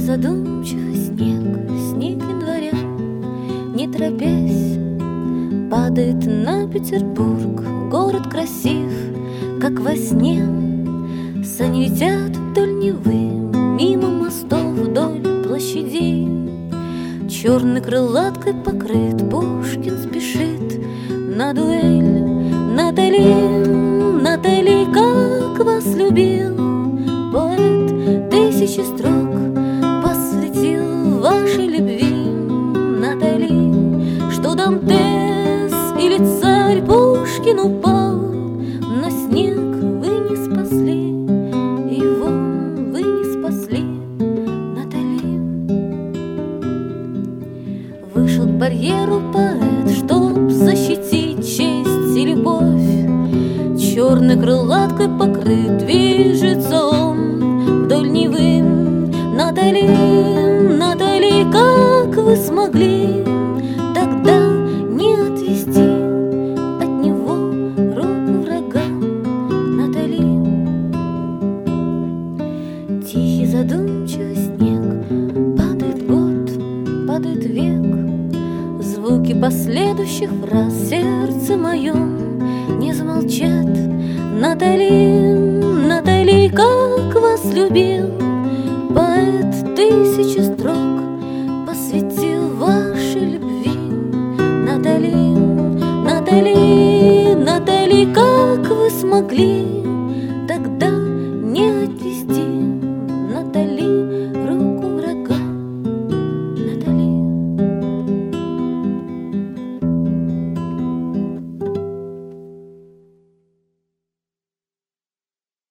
задумчивый снег, снег января, не торопясь, падает на Петербург. Город красив, как во сне. Сани летят вдоль Невы, мимо мостов, вдоль площадей. Черной крылаткой покрыт, Пушкин спешит на дуэль. Натали, Натали, как вас любил поэт, тысячи строк посвятил вашей любви. Натали, что Дантес или царь Пушкин упал, но снег вы не спасли, его вы не спасли. Натали, вышел к барьеру поэт, чтоб защитить честь и любовь. Черной крылаткой покрыт, движется он вдоль Невы. Натали, Натали, как вы смогли тогда не отвести от него руку врага? Натали, тихий задумчивый снег, падает год, падает век. Звуки последующих фраз в сердце моем не замолчат. Натали, Натали, как вас любил поэт, тысячи строк посвятил вашей любви. Натали, Натали, Натали, как вы смогли тогда не отвести